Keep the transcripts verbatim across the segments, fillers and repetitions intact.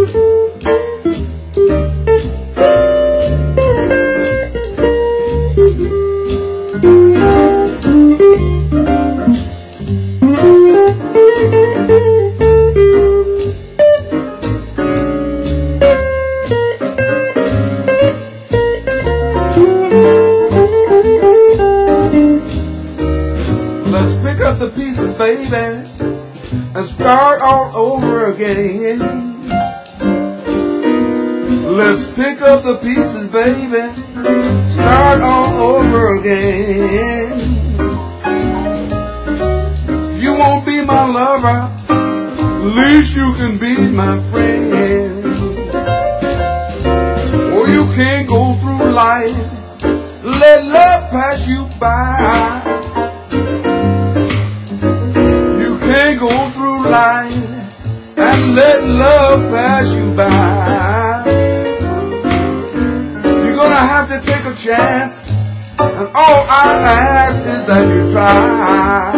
Let's pick up the pieces, baby, and start all over again. Let's pick up the pieces, baby, start all over again. If you won't be my lover, at least you can be my friend. Or you can't go through life, let love pass you by. Go through life and let love pass you by. You're gonna have to take a chance, and all I ask is that you try.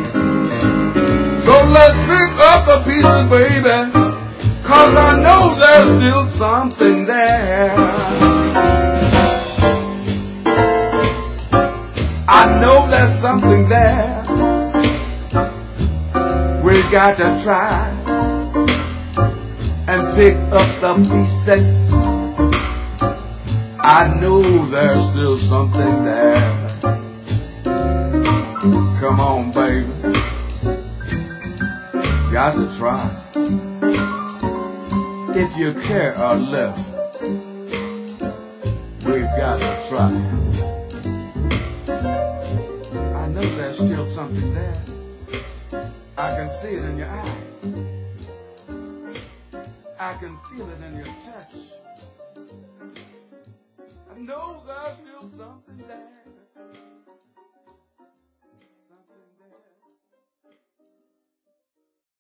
So let's pick up the pieces, baby, 'cause I know that something there. I know there's something there. We got to try and pick up the pieces. I know there's still something there. Come on, baby. Got to try. If you care a little, we've got to try. I know there's still something there. I can see it in your eyes. I can feel it in your touch. I know there's still something there.